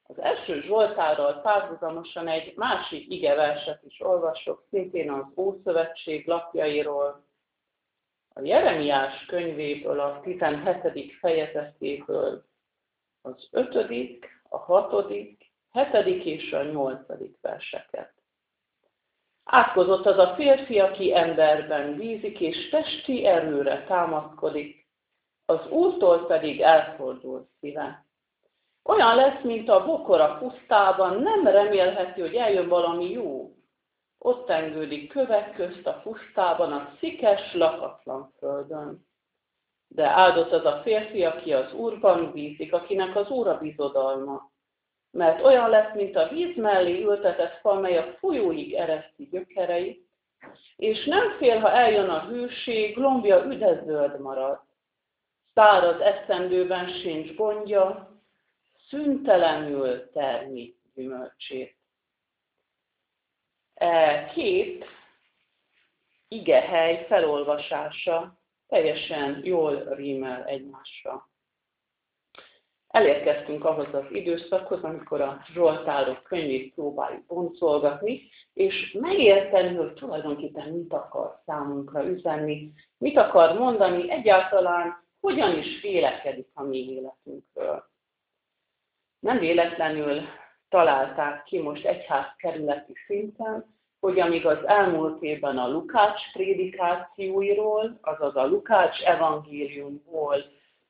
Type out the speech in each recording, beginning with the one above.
Az első Zsoltárral párhuzamosan egy másik igeverset is olvasok, szintén az Ószövetség lapjairól, a Jeremiás könyvéből, a 17. fejezetéből, az 5., a 6., 7. és a 8. verseket. Átkozott az a férfi, aki emberben bízik, és testi erőre támaszkodik, az Úrtól pedig elfordul szíve. Olyan lesz, mint a bokor a pusztában, nem remélheti, hogy eljön valami jó. Ott tengődik kövek közt a pusztában, a szikes, lakatlan földön. De áldott az a férfi, aki az Úrban bízik, akinek az Úr a bizodalma. Mert olyan lesz, mint a víz mellé ültetett fa, mely a folyóig ereszti gyökereit, és nem fél, ha eljön a hőség, lombja üdezöld marad. Száraz esztendőben sincs gondja, szüntelenül termi gyümölcsét. Két igehely felolvasása teljesen jól rímel egymásra. Elérkeztünk ahhoz az időszakhoz, amikor a Zsoltárok könyvét próbáljuk boncolgatni, és megérteni, hogy tulajdonképpen mit akar számunkra üzenni, mit akar mondani, egyáltalán hogyan is vélekedik a mi életünkről. Nem véletlenül találták ki most egyházkerületi szinten, hogy amíg az elmúlt évben a Lukács prédikációiról, azaz a Lukács evangéliumból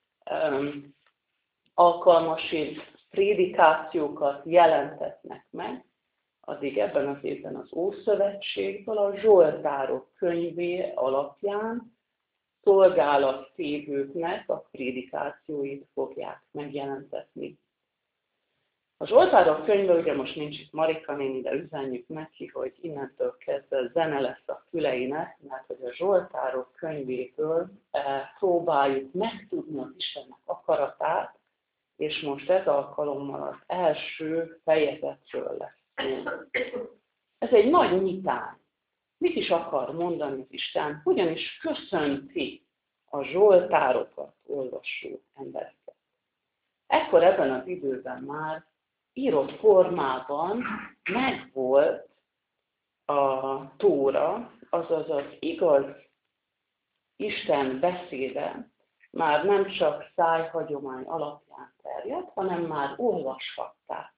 alkalmasít prédikációkat jelentetnek meg, addig ebben az évben az Ószövetségből a Zsoltárok könyvé alapján szolgálattévőknek a prédikációit fogják megjelentetni. A Zsoltárok könyve, ugye most nincs itt Marika néni, de üzenjük neki, hogy innentől kezdve zene lesz a füleinek, mert hogy a Zsoltárok könyvéből próbáljuk megtudni az Istennek akaratát, és most ez alkalommal az első fejezetről lesz szó. Ez egy nagy nyitány. Mit is akar mondani az Isten? Hogyan is köszönti a Zsoltárokat olvasó embereket? Ekkor ebben az időben már írott formában megvolt a Tóra, azaz az igaz Isten beszéde, már nem csak szájhagyomány alapján terjedt, hanem már olvashatták.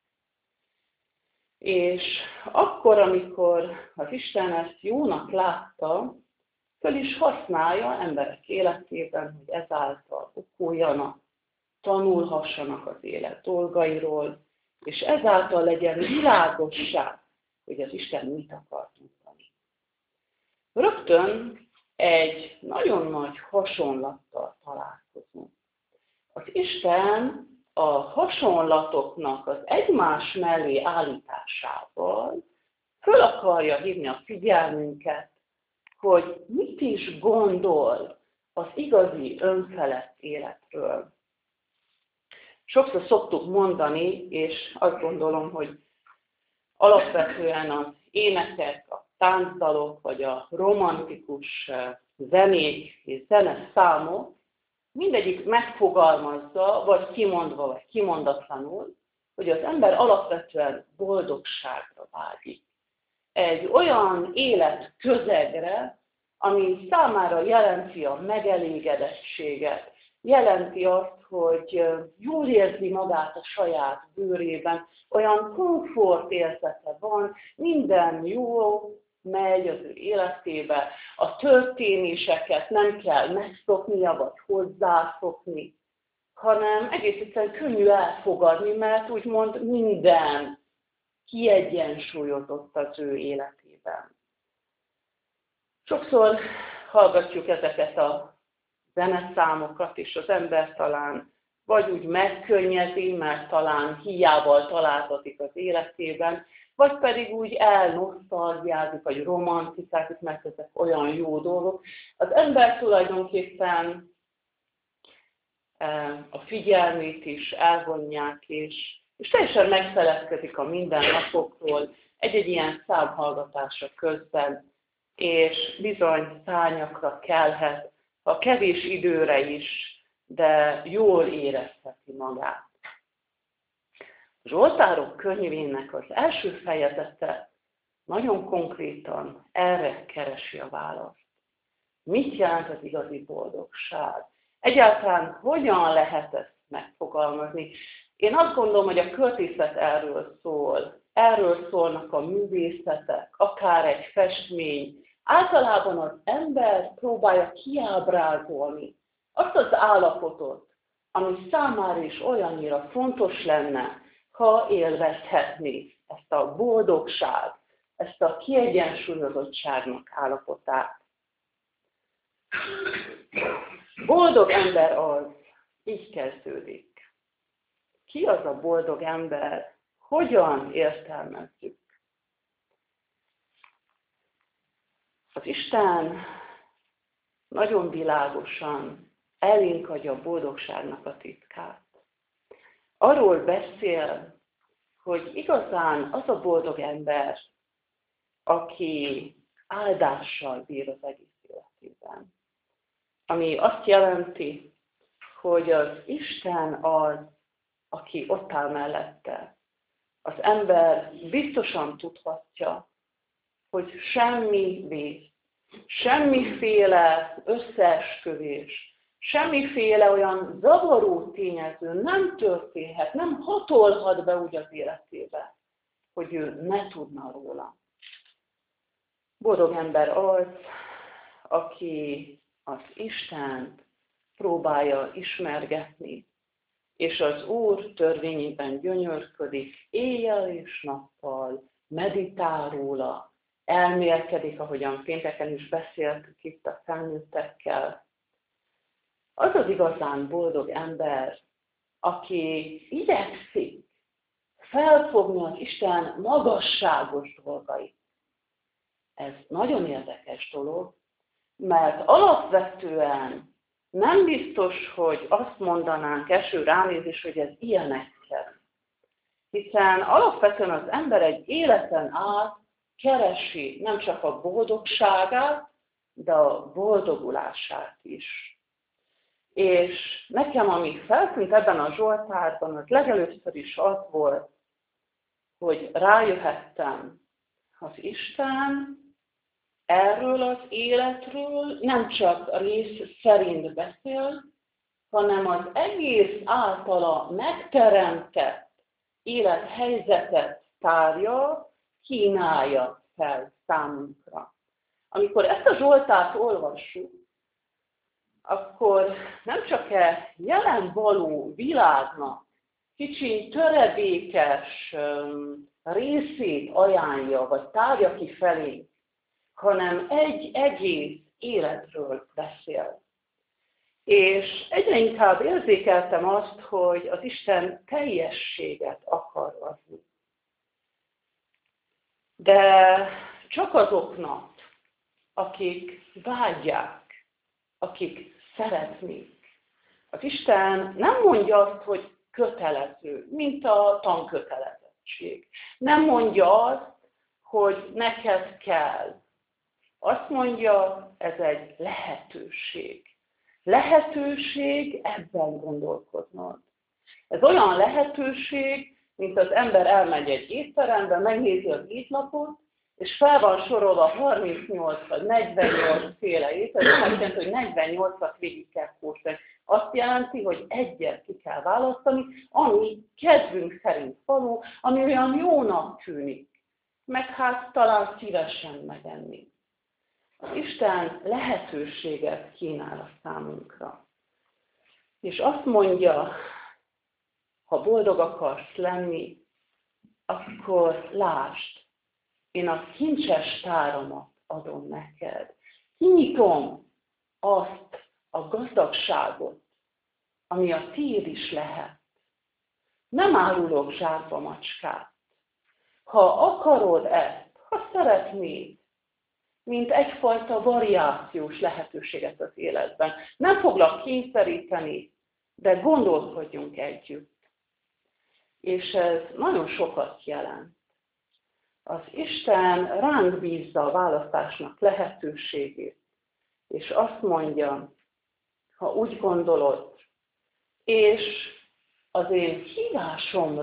És akkor, amikor az Isten ezt jónak látta, föl is használja emberek életében, hogy ezáltal okuljanak, tanulhassanak az élet dolgairól, és ezáltal legyen világossá, hogy az Isten mit akar mondani. Rögtön egy nagyon nagy hasonlattal találkozunk. Az Isten a hasonlatoknak az egymás mellé állításával föl akarja hívni a figyelmünket, hogy mit is gondol az igazi önfelett életről. Sokszor szoktuk mondani, és azt gondolom, hogy alapvetően az énekek, a táncdalok, vagy a romantikus zenék és zeneszámok mindegyik megfogalmazza, vagy kimondva, vagy kimondatlanul, hogy az ember alapvetően boldogságra vágyik. Egy olyan életközegre, ami számára jelenti a megelégedettséget, jelenti azt, hogy jól érzi magát a saját bőrében, olyan komfortérzete van, minden jó megy az ő életébe, a történéseket nem kell megszoknia, vagy hozzászokni, hanem egész egyszerűen könnyű elfogadni, mert úgymond minden kiegyensúlyozott az ő életében. Sokszor hallgatjuk ezeket a zeneszámokat, és az ember talán vagy úgy megkönnyezi, mert talán hiával találkozik az életében, vagy pedig úgy elnosztalgiázik, vagy romantizázik, mert ezek olyan jó dolgok. Az ember tulajdonképpen a figyelmét is elvonják, és teljesen megfeledkezik a mindennapokról egy-egy ilyen számhallgatása közben, és bizony szárnyakra kelhet, ha kevés időre is, de jól érezheti magát. Zsoltárok könyvének az első fejezete nagyon konkrétan erre keresi a választ. Mit jelent az igazi boldogság? Egyáltalán hogyan lehet ezt megfogalmazni? Én azt gondolom, hogy a költészet erről szól. Erről szólnak a művészetek, akár egy festmény. Általában az ember próbálja kiábrázolni azt az állapotot, ami számára is olyannyira fontos lenne, ha élvezhetné ezt a boldogság, ezt a kiegyensúlyozottságnak állapotát. Boldog ember az, így kezdődik. Ki az a boldog ember? Hogyan értelmezzük? Az Isten nagyon világosan elénk adja a boldogságnak a titkát. Arról beszél, hogy igazán az a boldog ember, aki áldással bír az egész életében. Ami azt jelenti, hogy az Isten az, aki ott áll mellette. Az ember biztosan tudhatja, hogy semmi vész, semmiféle összeesküvés, semmiféle olyan zavaró tényező nem történhet, nem hatolhat be úgy az életébe, hogy ő ne tudna róla. Boldog ember az, aki az Istent próbálja ismergetni, és az Úr törvényében gyönyörködik, éjjel és nappal, meditál róla, elmélkedik, ahogyan pénteken is beszéltük itt a felnőttekkel. Az az igazán boldog ember, aki igyekszik felfogni az Isten magasságos dolgait. Ez nagyon érdekes dolog, mert alapvetően nem biztos, hogy azt mondanánk első ránézés, hogy ez ilyen egyszerű. Hiszen alapvetően az ember egy életen át keresi nem csak a boldogságát, de a boldogulását is. És nekem, ami feltűnt ebben a Zsoltárban, az legelőször is az volt, hogy rájöhettem, az Isten erről az életről nem csak rész szerint beszél, hanem az egész általa megteremtett élethelyzetet tárja, kínálja fel számunkra. Amikor ezt a Zsoltárt olvassuk, akkor nem csak jelen való világnak kicsi töredékes részét ajánlja, vagy tárja ki felé, hanem egy egész életről beszél. És egyre inkább érzékeltem azt, hogy az Isten teljességet akar adni. De csak azoknak, akik vágyják, akik szeretnék. Az Isten nem mondja azt, hogy kötelező, mint a tankötelezettség. Nem mondja azt, hogy neked kell. Azt mondja, ez egy lehetőség. Lehetőség ebben gondolkodnod. Ez olyan lehetőség, mint az ember elmegy egy étterembe, megnézi az étlapot, és fel van sorolva 38 vagy 48 féle étel, ez azt jelenti, hogy 48-at végig kell kóstolni. Azt jelenti, hogy egyet ki kell választani, ami kedvünk szerint való, ami olyan jónak tűnik, meg hát talán szívesen megenni. Az Isten lehetőséget kínál a számunkra. És azt mondja, ha boldog akarsz lenni, akkor lásd, én a kincses táramat adom neked. Kinyitom azt a gazdagságot, ami a tiéd is lehet. Nem árulok zsákba macskát. Ha akarod ezt, ha szeretnéd, mint egyfajta variációs lehetőséget az életben. Nem foglak kényszeríteni, de gondolkodjunk együtt. És ez nagyon sokat jelent. Az Isten ránk bízza a választásnak lehetőségét, és azt mondja, ha úgy gondolod, és az én hívásomra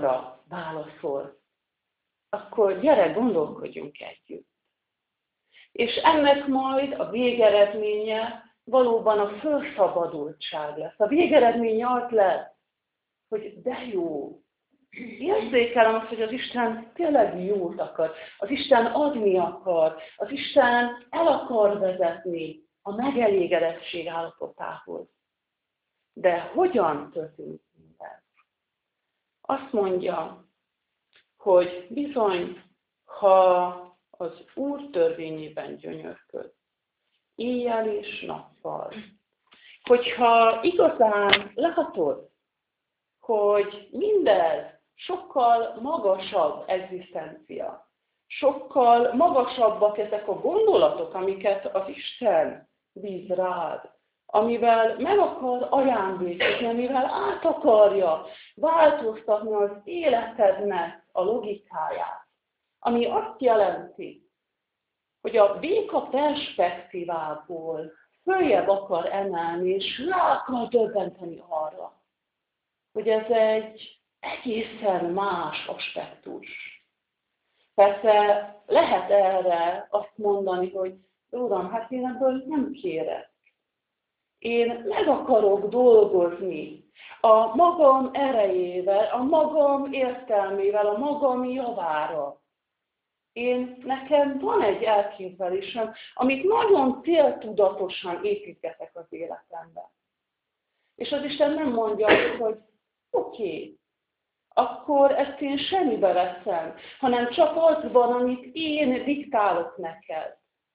válaszol, akkor gyere, gondolkodjunk együtt. És ennek majd a végeredménye valóban a felszabadultság lesz. A végeredménye az lesz, hogy de jó. Érzékelem azt, hogy az Isten tényleg jót akar. Az Isten adni akar. Az Isten el akar vezetni a megelégedettség állapotához. De hogyan történik mindez? Azt mondja, hogy bizony, ha az Úr törvényében gyönyörköd, éjjel és nappal, hogyha igazán látod, hogy mindez sokkal magasabb egzisztencia, sokkal magasabbak ezek a gondolatok, amiket az Isten bíz rád, amivel meg akar ajándékozni, amivel át akarja változtatni az életednek a logikáját, ami azt jelenti, hogy a béka perspektívából följebb akar emelni, és rá akar döbbenteni arra, hogy ez egy egészen más aspektus. Persze lehet erre azt mondani, hogy Uram, hát én ebből nem kérek. Én meg akarok dolgozni a magam erejével, a magam értelmével, a magam javára. Nekem van egy elképzelésem, amit nagyon céltudatosan építgetek az életemben. És az Isten nem mondja azt, hogy oké, akkor ezt én semmibe veszem, hanem csak az van, amit én diktálok neked.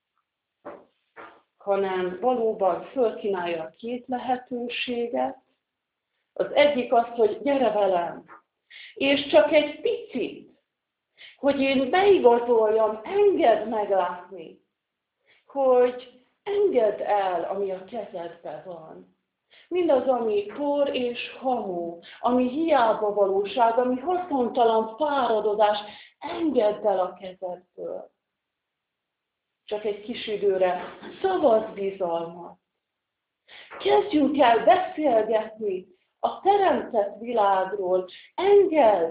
Hanem valóban fölkínálja a két lehetőséget. Az egyik az, hogy gyere velem, és csak egy picit, hogy én beigazoljam, engedd meglátni, hogy engedd el, ami a kezedben van. Mindaz, ami por és hamu, ami hiába valóság, ami haszontalan fáradozás, engedd el a kezedből. Csak egy kis időre szavazz bizalmat. Kezdjünk el beszélgetni a teremtett világról. Engedd,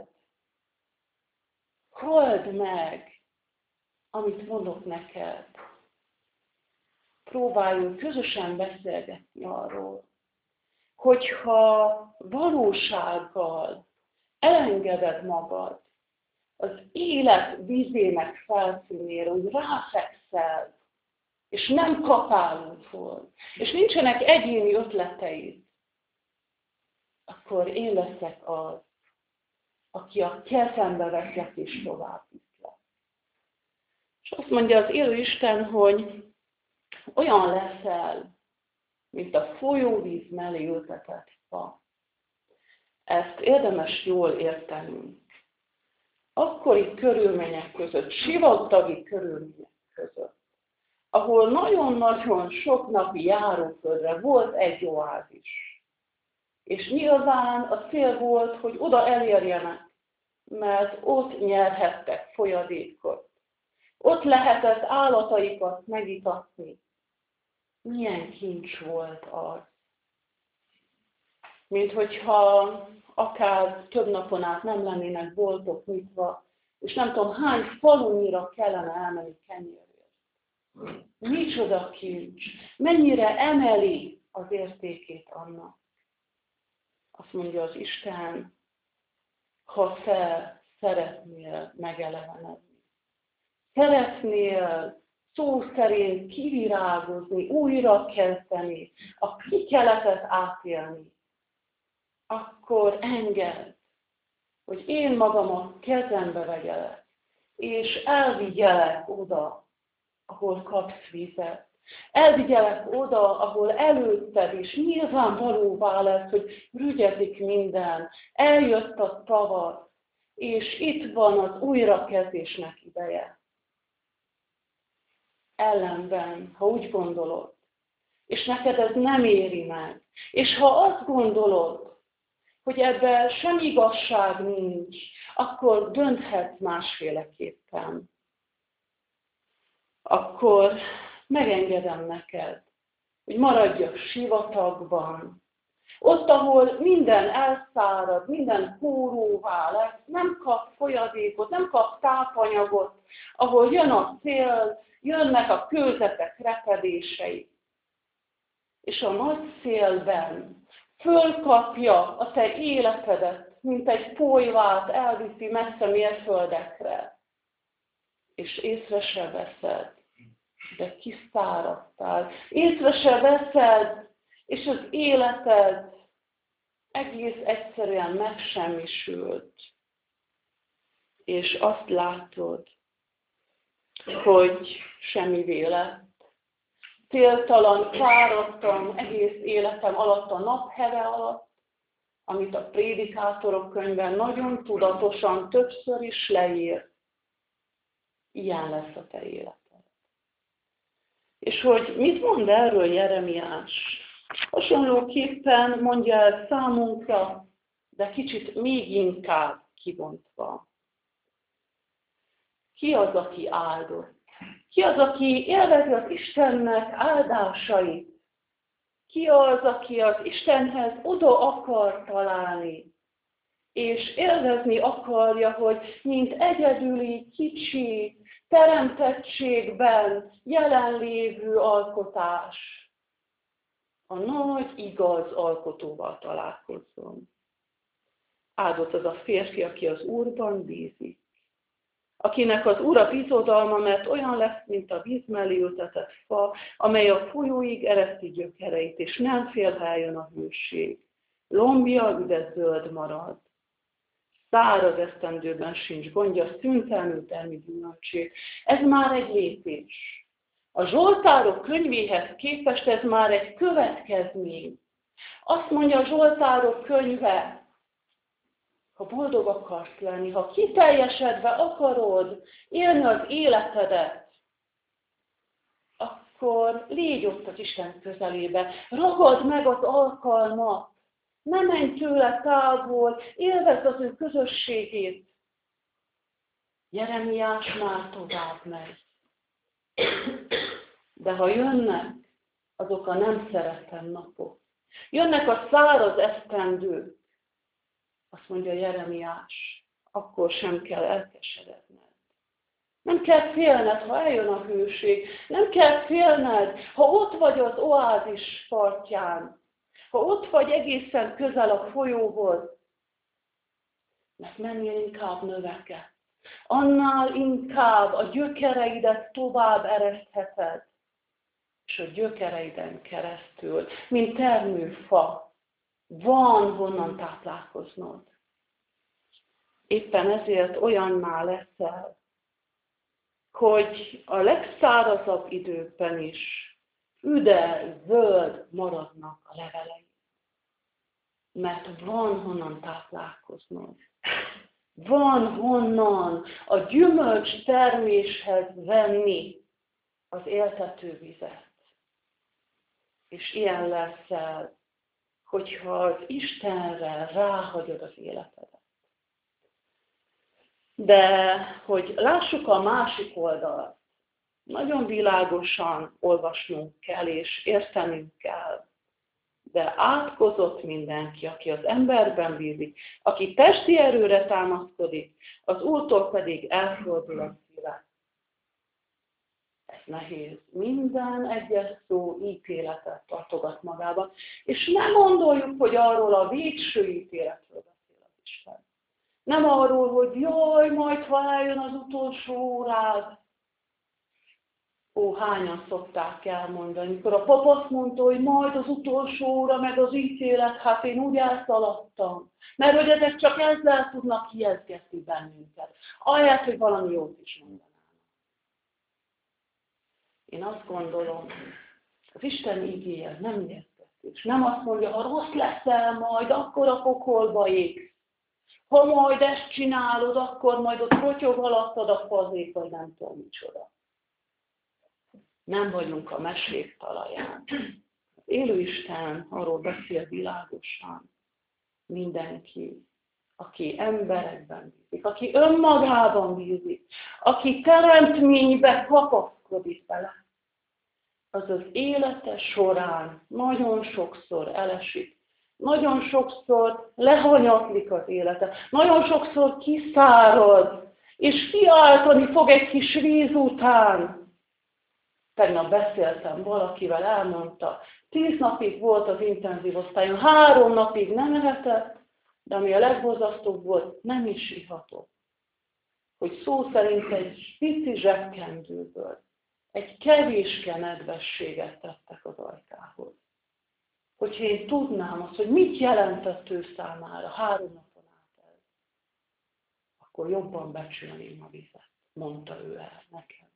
halld meg, amit mondok neked. Próbáljunk közösen beszélgetni arról, hogyha valósággal elengeded magad az élet vízének felszínére, hogy ráfekszel, és nem kapálózol, és nincsenek egyéni ötleteid, akkor én leszek az, aki a kezembe veszlek és tovább viszlek. És azt mondja az élő Isten, hogy olyan leszel, mint a folyóvíz mellé ültetett fa. Ezt érdemes jól értenünk. Akkori körülmények között, sivatagi körülmények között, ahol nagyon-nagyon sok napi járóföldre volt egy oázis. És nyilván a cél volt, hogy oda elérjenek, mert ott nyerhettek folyadékot. Ott lehetett állataikat megitatni. Milyen kincs volt az. Mint hogyha akár több napon át nem lennének boltok nyitva, és nem tudom hány falunyira kellene elmenni kenyérért. Micsoda kincs! Mennyire emeli az értékét annak. Azt mondja az Isten, ha te szeretnél megelevenedni. Szeretnél szó szerint kivirágozni, újra kezdeni, a kikeletet átélni, akkor engedd, hogy én magam a kezembe vegyelek, és elvigyelek oda, ahol kapsz vizet. Elvigyelek oda, ahol előtted is nyilvánvalóvá lesz, hogy rügyezik minden. Eljött a tavasz, és itt van az újrakezdésnek ideje. Ellenben, ha úgy gondolod, és neked ez nem éri meg, és ha azt gondolod, hogy ebben sem igazság nincs, akkor dönthetsz másféleképpen. Akkor megengedem neked, hogy maradj a sivatagban. Ott, ahol minden elszárad, minden kóróvá lesz, nem kapsz folyadékot, nem kapsz tápanyagot, ahol jön a szél, jönnek a kőzetek repedései. És a nagy szélben fölkapja a te életedet, mint egy polyvát elviszi messze mérföldekre. És észre se veszed, de kiszáradtál. Észre se veszed, és az életed egész egyszerűen megsemmisült. És azt látod, hogy semmivé lett. Céltalan, fáradtam egész életem alatt, a napheve alatt, amit a Prédikátorok könyvben nagyon tudatosan többször is leír. Ilyen lesz a te életed. És hogy mit mond erről Jeremiás? Hasonlóképpen mondja el számunkra, de kicsit még inkább kibontva. Ki az, aki áldott? Ki az, aki élvezi az Istennek áldásait? Ki az, aki az Istenhez oda akar találni? És élvezni akarja, hogy mint egyedüli, kicsi, teremtettségben jelenlévő alkotás a nagy, igaz alkotóval találkozzon. Áldott az a férfi, aki az Úrban bízik, akinek az Ura bizodalma, mert olyan lesz, mint a víz mellé ültetett fa, amely a folyóig ereszti gyökereit, és nem fél, ha eljön a hőség. Lombja üdes zöld marad. Száraz esztendőben sincs gondja, szüntelenül termi gyümölcsét. Ez már egy lépés. A Zsoltárok könyvéhez képest ez már egy következmény. Azt mondja a Zsoltárok könyve, ha boldog akarsz lenni, ha kiteljesedve akarod élni az életedet, akkor légy ott az Isten közelébe, ragad meg az alkalmat, ne menj tőle távol, élvezd az ő közösségét. Jeremiás már tovább megy. De ha jönnek azok a nem szeretem napok, jönnek a száraz esztendők, azt mondja Jeremiás, akkor sem kell elkeseredned. Nem kell félned, ha eljön a hőség. Nem kell félned, ha ott vagy az oázis partján. Ha ott vagy egészen közel a folyóhoz. Mert mennél inkább növekedsz. Annál inkább a gyökereidet tovább eresztheted. És a gyökereiden keresztül, mint termőfa, van honnan táplálkoznod. Éppen ezért olyanná leszel, hogy a legszárazabb időkben is üde, zöld maradnak a levelei. Mert van honnan táplálkoznod. Van honnan a gyümölcs terméshez venni az éltető vizet. És ilyen leszel, hogyha az Istenre ráhagyod az életedet. De hogy lássuk a másik oldalt, nagyon világosan olvasnunk kell és értenünk kell. De átkozott mindenki, aki az emberben bízik, aki testi erőre támaszkodik, az Úrtól pedig elfordul a szíve. Ez nehéz. Minden egyes szó ítéletet tartogat magában. És nem gondoljuk, hogy arról a végső ítéletről beszél az Isten. Nem arról, hogy jaj, majd ha eljön az utolsó órád. Ó, hányan szokták elmondani, amikor a pap azt mondta, hogy majd az utolsó óra, meg az ítélet, hát én úgy elszaladtam. Mert hogy ezek csak ezzel tudnak ijesztgetni bennünket. Ahelyett, hogy valami jót is mondanának. Én azt gondolom, az Isten igéje nem ijesztgetés. Nem azt mondja, ha rossz leszel majd, akkor a pokolba égsz. Ha majd ezt csinálod, akkor majd ott rotyog alattad a fazék, vagy nem tudom micsoda. Nem vagyunk a mesék talaján. Az élő Isten arról beszél világosan. Mindenki, aki emberekben bízik, aki önmagában bízik, aki teremtménybe kapaszkodik bele, az az élete során nagyon sokszor elesik, nagyon sokszor lehanyatlik az élete, nagyon sokszor kiszárad, és kiáltani fog egy kis víz után. Tegnap beszéltem valakivel, elmondta, 10 napig volt az intenzív osztályon, 3 napig nem ehetett, de ami a legborzasztóbb volt, nem is ihatott. Hogy szó szerint egy pici zsebkendőből egy kevéske nedvességet tettek az ajkához. Hogyha én tudnám azt, hogy mit jelentett ő számára 3 napon át ez, akkor jobban becsülném a vizet, mondta ő el nekem.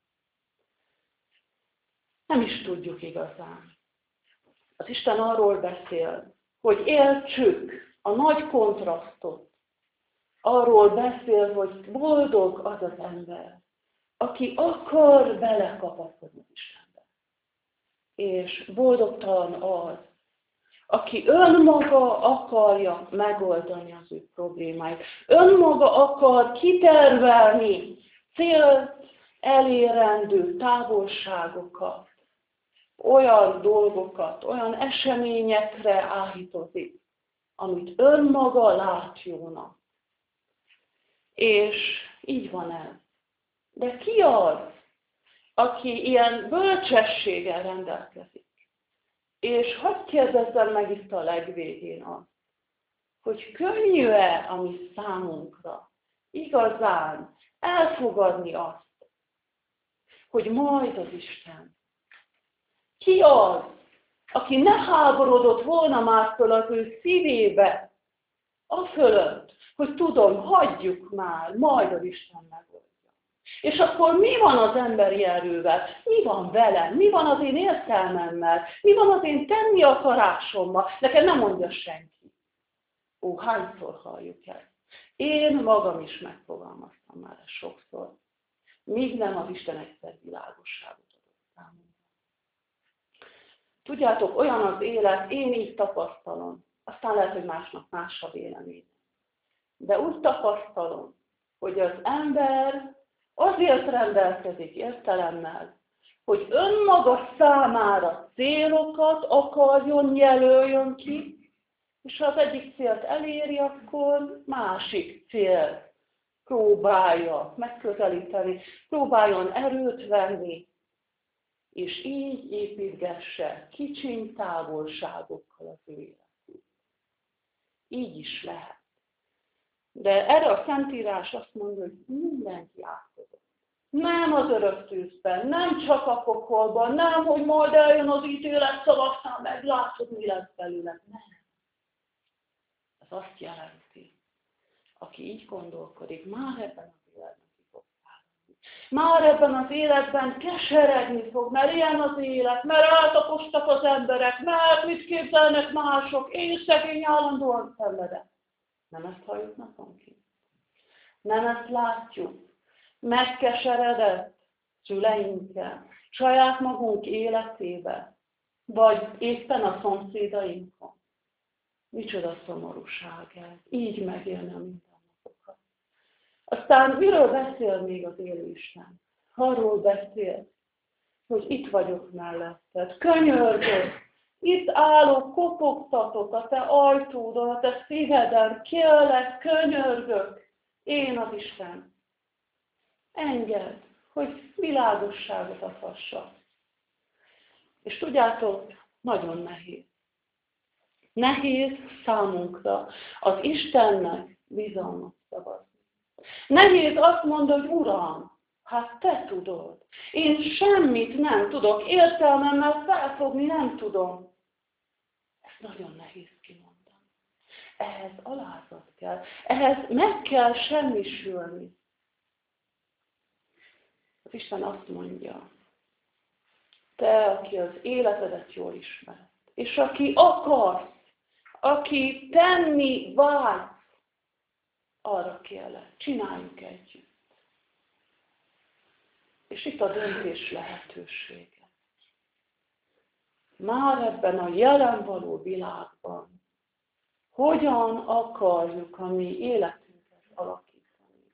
Nem is tudjuk igazán. Az Isten arról beszél, hogy értsük a nagy kontrasztot. Arról beszél, hogy boldog az az ember, aki akar belekapaszkodni Istenbe. És boldogtalan az, aki önmaga akarja megoldani az ő problémáit. Önmaga akar kitervelni célt elérendő távolságokat, olyan dolgokat, olyan eseményekre áhítozik, amit önmaga lát jónak. És így van ez. De ki az, aki ilyen bölcsességgel rendelkezik? És hadd kérdezzem meg itt a legvégén azt, hogy könnyű-e a mi számunkra igazán elfogadni azt, hogy majd az Isten. Ki az, aki ne háborodott volna már föl az ő szívébe, a fölött, hogy tudom, hagyjuk már, majd az Isten megoldja. És akkor mi van az emberi erővel? Mi van velem? Mi van az én értelmemmel? Mi van az én tenni akarásommal? Nekem nem mondja senki. Ó, hányszor halljuk ezt? Én magam is megfogalmaztam már ezt sokszor. Míg nem az Isten egyszer világosságot adott számomra. Tudjátok, olyan az élet, én így tapasztalom. Aztán lehet, hogy másnak más a vélemény. De úgy tapasztalom, hogy az ember azért rendelkezik értelemmel, hogy önmaga számára célokat akarjon, jelöljön ki, és ha az egyik célt eléri, akkor másik célt próbálja megközelíteni, próbáljon erőt venni, és így építgesse kicsiny távolságokkal az ő életét. Így is lehet. De erre a Szentírás azt mondja, hogy mindenki átkozott. Nem az örök tűzben, nem csak a pokolban, nem, hogy majd eljön az ítélet szavaztán, meglátod, mi lesz belőle. Nem. Ez azt jelenti, aki így gondolkodik, már ebben az életben ki fog szállni. Már ebben az életben keseregni fog, mert ilyen az élet, mert eltapostak az emberek, mert mit képzelnek mások, én szegény állandóan szenvedek. Nem ezt halljuk naponként? Nem ezt látjuk? Megkeseredett szüleinkkel, saját magunk életébe, vagy éppen a szomszédainkon. Micsoda szomorúság ez. Így megélni a mindennapokat. Aztán miről beszél még az élő Isten? Arról beszél, hogy itt vagyok melletted, könyörgök. Itt állok, kopogtatok a te ajtódon, a te szíveden, kérlek, könyörgök, én az Isten. Engedd, hogy világosságot adhassak. És tudjátok, nagyon nehéz. Nehéz számunkra az Istennek bizalmat szavazni. Nehéz azt mondani, hogy Uram, hát te tudod. Én semmit nem tudok, értelmemmel felfogni nem tudom. Ez nagyon nehéz kimondani. Ehhez alázat kell. Ehhez meg kell semmisülni. Az Isten azt mondja, te, aki az életedet jól ismered, és aki akarsz, aki tenni vágysz, arra kérlek, csináljuk együtt. És itt a döntés lehetősége. Már ebben a jelen való világban hogyan akarjuk a mi életünket alakítani?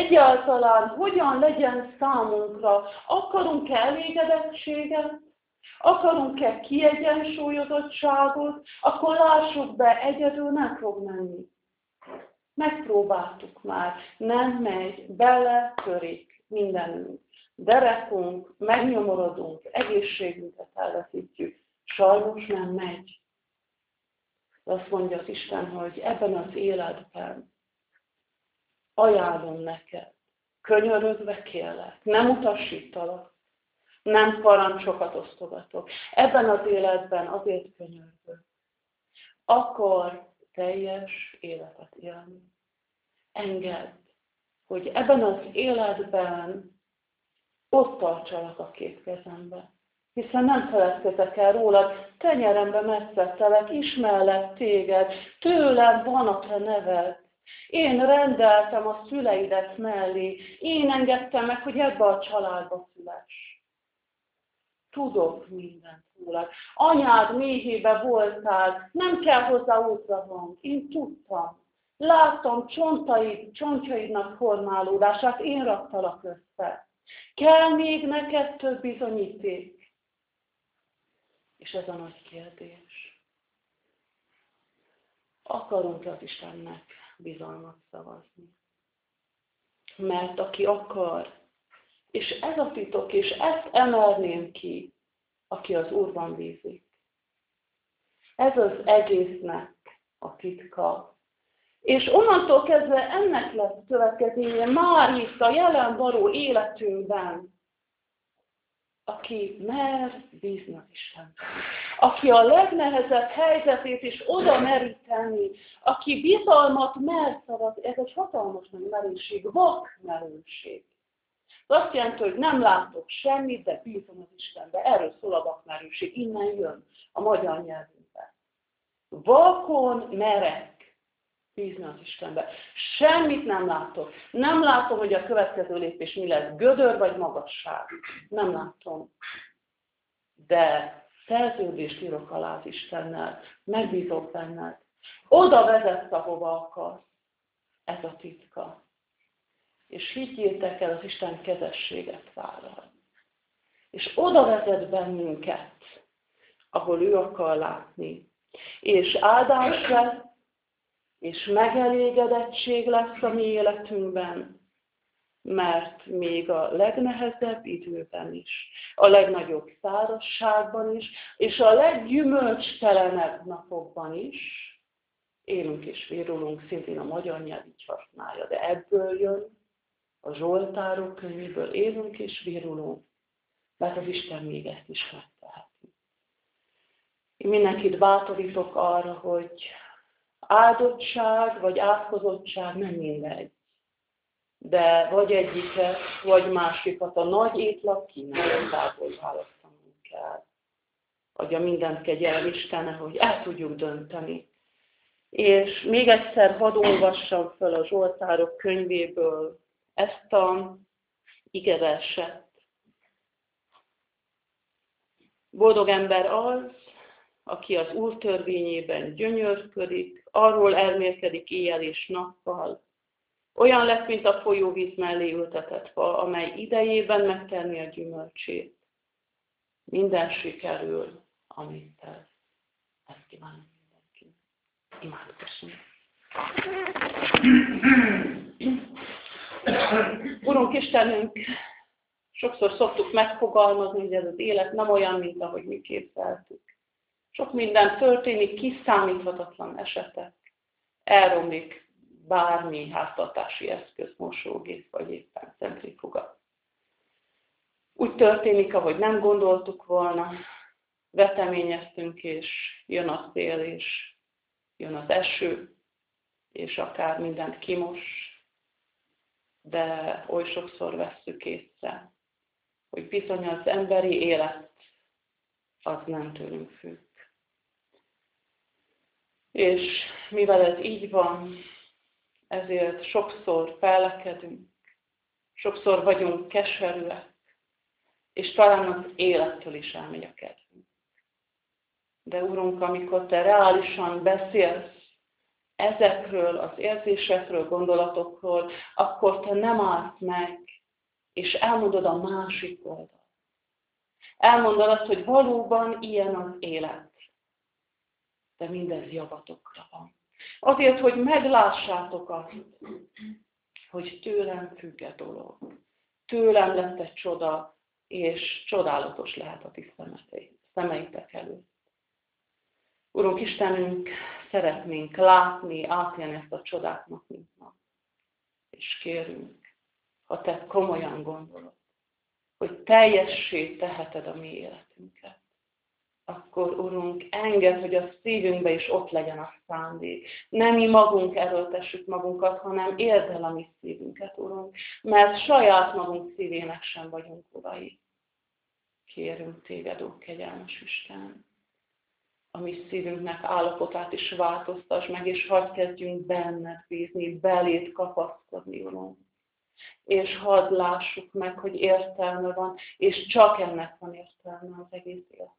Egyáltalán hogyan legyen számunkra? Akarunk elégedettséget? Akarunk-e kiegyensúlyozottságot, akkor lássuk be, egyedül nem fog menni. Megpróbáltuk már, nem megy, beletörik mindenünk. Derekunk, megnyomorodunk, egészségünket elveszítjük. Sajnos nem megy. Azt mondja az Isten, hogy ebben az életben ajánlom neked, könyörögve kérlek, nem utasítalak, nem parancsokat osztogatok. Ebben az életben azért könyörgök. Akkor teljes életet élni. Engedd, hogy ebben az életben ott tartsalak a két kezembe. Hiszen nem feledkezek el rólad, tenyerembe messzettelek, ismerlek téged, tőlem van a te neved. Én rendeltem a szüleidet mellé, én engedtem meg, hogy ebbe a családba szüless. Tudok mindent rólad. Anyád méhébe voltál, nem kell hozzá útrahang, én tudtam. Láttam csontjaidnak formálódását, én raktalak össze. Kell még neked több bizonyíték? És ez a nagy kérdés. Akarunk-e az Istennek bizalmat szavazni? Mert aki akar, és ez a titok, és ezt emelném ki, aki az Úrban bízik. Ez az egésznek a titka. És onnantól kezdve ennek lesz következménye már itt a jelen való életünkben, aki mer bízni az Istenben. Aki a legnehezebb helyzetét is oda meri tenni, aki bizalmat mer szavazni, ez egy hatalmas nagy merőség, vak merőség. Azt jelenti, hogy nem látok semmit, de bízom az Istenbe. Erről szól a vakmerőség, innen jön a magyar nyelvünkben. Vakon merek bízni az Istenbe. Semmit nem látok. Nem látom, hogy a következő lépés mi lesz, gödör vagy magasság. Nem látom. De szerződést írok alá az Istennel, megbízok benned. Oda vezetsz, ahova akarsz. Ez a titka. És higgyétek el, az Isten kezességet vállal. És oda vezet bennünket, ahol ő akar látni. És áldás lesz, és megelégedettség lesz a mi életünkben, mert még a legnehezebb időben is, a legnagyobb szárazságban is, és a leggyümölcstelenebb napokban is élünk és virulunk, szintén a magyar nyelv így használja, de ebből jön, a Zsoltárok könyvéből élünk és virulunk, mert az Isten még ezt is megteheti. Én mindenkit bátorítok arra, hogy áldottság vagy átkozottság nem mindegy. De vagy egyiket, vagy másikat a nagy étlap kínálatából választanunk kell. Adja mindent kegyelem Istene, hogy el tudjuk dönteni. És még egyszer hadd olvassam föl a Zsoltárok könyvéből ezt a igeverset. Boldog ember az, aki az Úr törvényében gyönyörködik, arról elmélkedik éjjel és nappal. Olyan lesz, mint a folyóvíz mellé ültetett fa, amely idejében megtermi a gyümölcsét. Minden sikerül, amit tesz. Ezt kívánom mindenkinek. Imádkozzunk. Urunk Istenünk, sokszor szoktuk megfogalmazni, hogy ez az élet nem olyan, mint ahogy mi képzeltük. Sok minden történik, kiszámíthatatlan esetek. Elromlik bármi háztartási eszköz, mosógép, vagy éppen centrifuga. Úgy történik, ahogy nem gondoltuk volna, veteményeztünk, és jön a szél, és jön az eső, és akár mindent kimos, de oly sokszor vesszük észre, hogy bizony az emberi élet az nem tőlünk függ. És mivel ez így van, ezért sokszor fellekedünk, sokszor vagyunk keserűek, és talán az élettől is elmegy a kedvünk. De Urunk, amikor Te reálisan beszélsz ezekről az érzésekről, gondolatokról, akkor Te nem állsz meg, és elmondod a másik oldalt. Elmondod azt, hogy valóban ilyen az élet. De mindez javatokra van. Azért, hogy meglássátok azt, hogy tőlem függ a dolog. Tőlem lett egy csoda, és csodálatos lehet a ti szemeitek előtt. Urunk Istenünk, szeretnénk látni, átélni ezt a csodáknak, mint ma. És kérünk, ha te komolyan gondolod, hogy teljessé teheted a mi életünket, akkor, Urunk, engedd, hogy a szívünkbe is ott legyen a szándék. Nem mi magunk erőltessük magunkat, hanem érd el a mi szívünket, Urunk, mert saját magunk szívének sem vagyunk urai. Kérünk téged, ó kegyelmes Isten, a mi szívünknek állapotát is változtass meg, és hadd kezdjünk benned bízni, beléd kapaszkodni, Urunk. És hadd lássuk meg, hogy értelme van, és csak ennek van értelme az egész életünkben.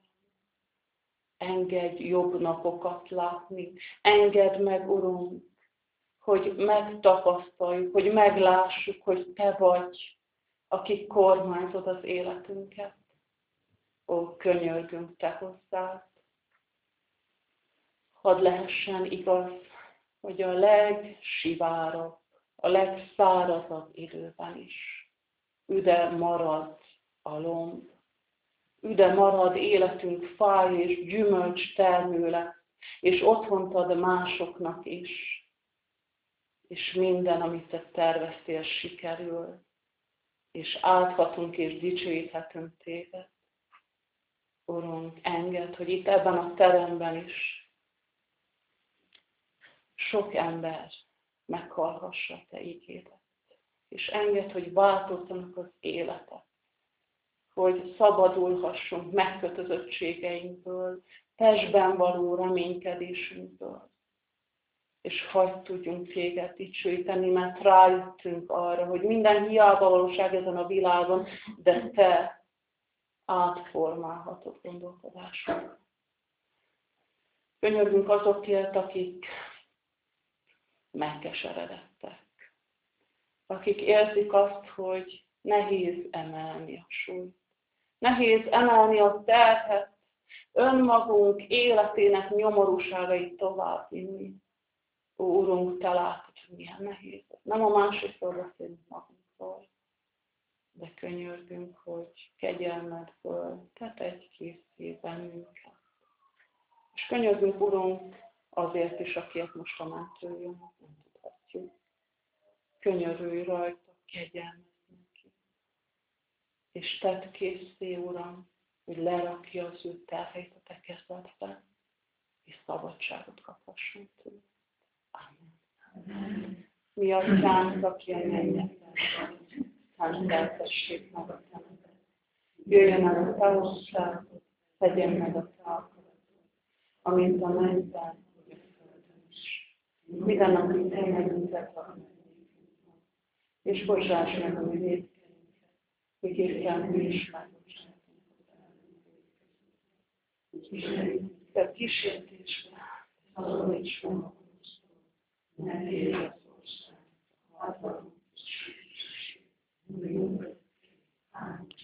Engedj jobb napokat látni, engedd meg, Urunk, hogy megtapasztaljuk, hogy meglássuk, hogy te vagy, aki kormányzod az életünket. Ó, könyörgünk te hozzád. Hadd lehessen igaz, hogy a legsivárabb, a legszárazabb időben is üde marad a lomb, üde marad életünk fáj és gyümölcs termő lesz, és otthont ad másoknak is, és minden, amit te terveztél, sikerül, és áthatunk és dicsőíthetünk téged. Urunk, engedd, hogy itt ebben a teremben is sok ember meghallgassa a te ígédet, és engedd, hogy változzanak az életek, hogy szabadulhassunk megkötözöttségeinkből, testben való reménykedésünkből, és hadd tudjunk téged dicsőíteni, mert rájöttünk arra, hogy minden hiába valóság ezen a világon, de te átformálhatod gondolkodásunkat. Könyörgünk azokért, akik megkeseredettek, akik érzik azt, hogy nehéz emelni a súlyt, nehéz emelni a terhet, önmagunk életének nyomorúságait továbbvinni. Ó, Urunk, te látod, hogy milyen nehéz. Nem a másikról beszélünk magunkról, de könyörgünk, hogy kegyelmedből te tegy készé bennünket. És könyörgünk, Urunk, azért is, akiért most a mentő jön, nem tudhatjuk. Könyörülj rajta, kegyelmezz neki. És tedd készé, Uram, hogy lerakja az ő terheit a te kezedbe, és szabadságot kaphassunk tőle. Amen. Mi Atyánk, aki a mennyekben vagy, szenteltessék meg a te neved. Jöjjön el a te országod, tegyen meg a te akaratod, amint a mennyben, hogy a földön is. Mindennapi tenyerünket ad meg nékünk, és bocsáss meg a mi vétkenyünket, miképpen mi is megbocsátunk az ellenünk. Te kísértésbe, szabadíts meg a gonosztól, ne érj az ország, hatalom és dicsőség, mind örökké. Amen.